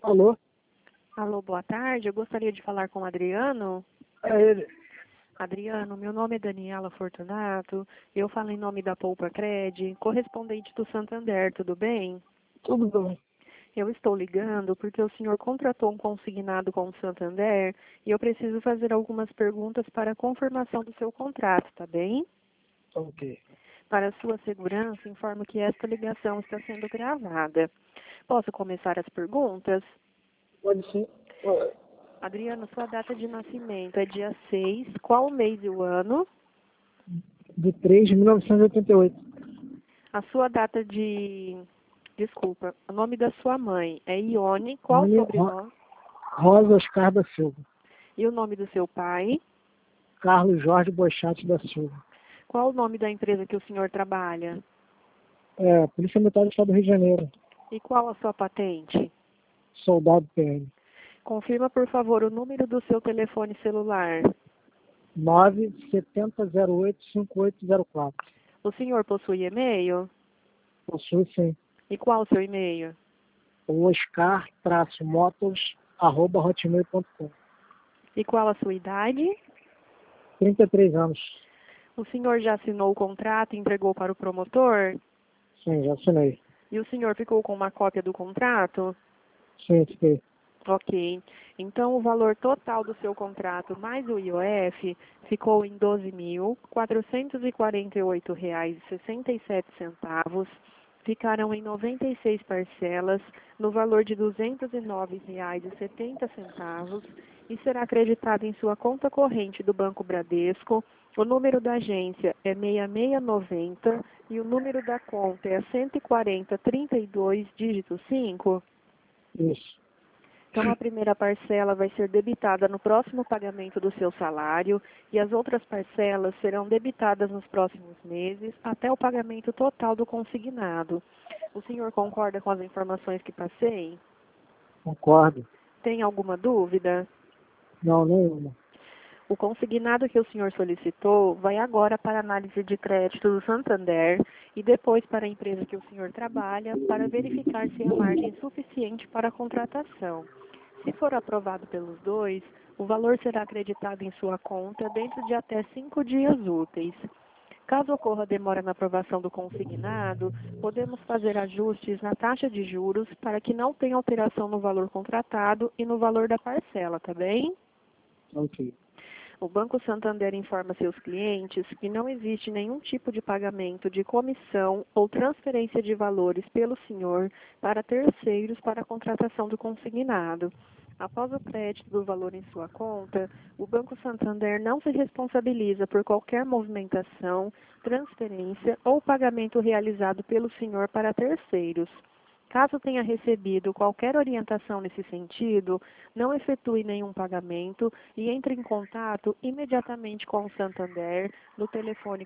Alô? Alô, boa tarde. Eu gostaria de falar com o Adriano. É ele. Adriano, meu nome é Daniela Fortunato. Eu falo em nome da Poupa Cred, correspondente do Santander, tudo bem? Tudo bem. Eu estou ligando porque o senhor contratou um consignado com o Santander e eu preciso fazer algumas perguntas para a confirmação do seu contrato, tá bem? Ok. Para a sua segurança, informo que esta ligação está sendo gravada. Posso começar as perguntas? Pode sim. Adriano, sua data de nascimento é dia 6. Qual o mês e o ano? De 3 de 1988. A sua data de... Desculpa, o nome da sua mãe é Ione. Qual o Nome sobrenome? Rosa Oscar da Silva. E o nome do seu pai? Carlos Jorge Bochate da Silva. Qual o nome da empresa que o senhor trabalha? Polícia Militar do Estado do Rio de Janeiro. E qual a sua patente? Soldado PM. Confirma, por favor, o número do seu telefone celular. 970085804. O senhor possui e-mail? Possui sim. E qual o seu e-mail? Oscar-motos@hotmail.com. E qual a sua idade? 33 anos. O senhor já assinou o contrato e entregou para o promotor? Sim, já assinei. E o senhor ficou com uma cópia do contrato? Sim, fiquei. Ok. Então, o valor total do seu contrato mais o IOF ficou em R$ 12.448,67. Ficaram em 96 parcelas, no valor de R$ 209,70 e será acreditado em sua conta corrente do Banco Bradesco. O número da agência é 6690 e o número da conta é 14032, dígito 5. Isso. Então, a primeira parcela vai ser debitada no próximo pagamento do seu salário e as outras parcelas serão debitadas nos próximos meses até o pagamento total do consignado. O senhor concorda com as informações que passei? Concordo. Tem alguma dúvida? Não, nenhuma. O consignado que o senhor solicitou vai agora para a análise de crédito do Santander e depois para a empresa que o senhor trabalha para verificar se há margem suficiente para a contratação. Se for aprovado pelos dois, o valor será acreditado em sua conta dentro de até 5 dias úteis. Caso ocorra demora na aprovação do consignado, podemos fazer ajustes na taxa de juros para que não tenha alteração no valor contratado e no valor da parcela, tá bem? Ok. O Banco Santander informa seus clientes que não existe nenhum tipo de pagamento de comissão ou transferência de valores pelo senhor para terceiros para a contratação do consignado. Após o crédito do valor em sua conta, o Banco Santander não se responsabiliza por qualquer movimentação, transferência ou pagamento realizado pelo senhor para terceiros. Caso tenha recebido qualquer orientação nesse sentido, não efetue nenhum pagamento e entre em contato imediatamente com o Santander no telefone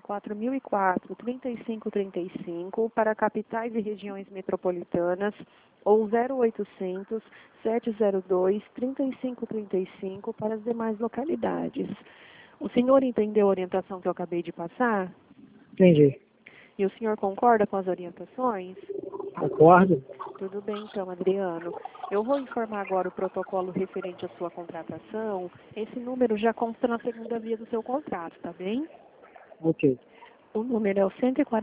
4004-3535 para capitais e regiões metropolitanas ou 0800 702 3535 para as demais localidades. O senhor entendeu a orientação que eu acabei de passar? Entendi. E o senhor concorda com as orientações? Concordo? Tudo bem, então, Adriano. Eu vou informar agora o protocolo referente à sua contratação. Esse número já consta na segunda via do seu contrato, tá bem? Ok. O número é o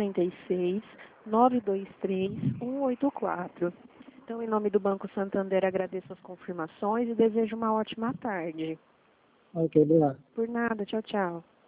146-923-184. Então, em nome do Banco Santander, agradeço as confirmações e desejo uma ótima tarde. Ok, obrigado. Por nada, tchau, tchau.